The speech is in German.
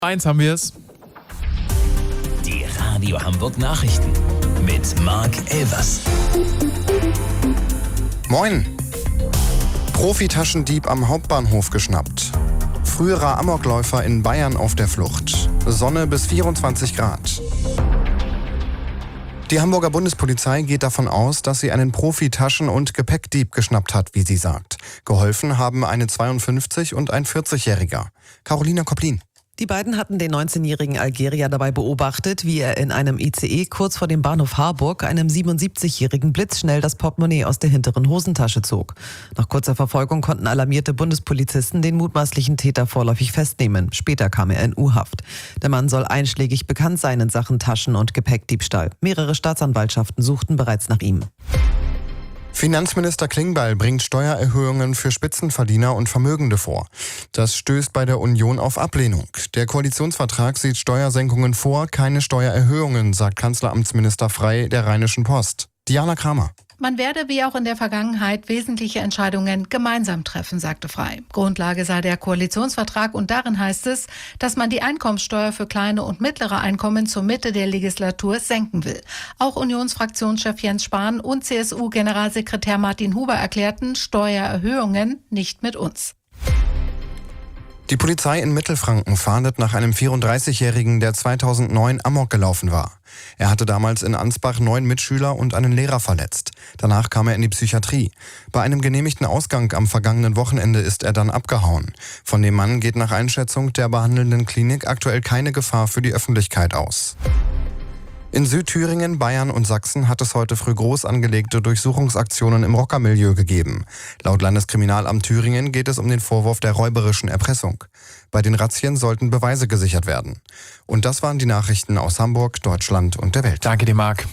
Eins haben wir es. Die Radio Hamburg Nachrichten mit Marc Elvers. Moin! Profitaschendieb am Hauptbahnhof geschnappt. Früherer Amokläufer in Bayern auf der Flucht. Sonne bis 24 Grad. Die Hamburger Bundespolizei geht davon aus, dass sie einen Profi-Taschen- und Gepäckdieb geschnappt hat, wie sie sagt. Geholfen haben eine 52- und ein 40-Jähriger. Carolina Koplin. Die beiden hatten den 19-jährigen Algerier dabei beobachtet, wie er in einem ICE kurz vor dem Bahnhof Harburg einem 77-jährigen blitzschnell das Portemonnaie aus der hinteren Hosentasche zog. Nach kurzer Verfolgung konnten alarmierte Bundespolizisten den mutmaßlichen Täter vorläufig festnehmen. Später kam er in U-Haft. Der Mann soll einschlägig bekannt sein in Sachen Taschen- und Gepäckdiebstahl. Mehrere Staatsanwaltschaften suchten bereits nach ihm. Finanzminister Klingbeil bringt Steuererhöhungen für Spitzenverdiener und Vermögende vor. Das stößt bei der Union auf Ablehnung. Der Koalitionsvertrag sieht Steuersenkungen vor, keine Steuererhöhungen, sagt Kanzleramtsminister Frey der Rheinischen Post. Diana Kramer. Man werde wie auch in der Vergangenheit wesentliche Entscheidungen gemeinsam treffen, sagte Frey. Grundlage sei der Koalitionsvertrag und darin heißt es, dass man die Einkommenssteuer für kleine und mittlere Einkommen zur Mitte der Legislatur senken will. Auch Unionsfraktionschef Jens Spahn und CSU-Generalsekretär Martin Huber erklärten, Steuererhöhungen nicht mit uns. Die Polizei in Mittelfranken fahndet nach einem 34-Jährigen, der 2009 Amok gelaufen war. Er hatte damals in Ansbach 9 Mitschüler und einen Lehrer verletzt. Danach kam er in die Psychiatrie. Bei einem genehmigten Ausgang am vergangenen Wochenende ist er dann abgehauen. Von dem Mann geht nach Einschätzung der behandelnden Klinik aktuell keine Gefahr für die Öffentlichkeit aus. In Südthüringen, Bayern und Sachsen hat es heute früh groß angelegte Durchsuchungsaktionen im Rockermilieu gegeben. Laut Landeskriminalamt Thüringen geht es um den Vorwurf der räuberischen Erpressung. Bei den Razzien sollten Beweise gesichert werden. Und das waren die Nachrichten aus Hamburg, Deutschland und der Welt. Danke dir, Marc.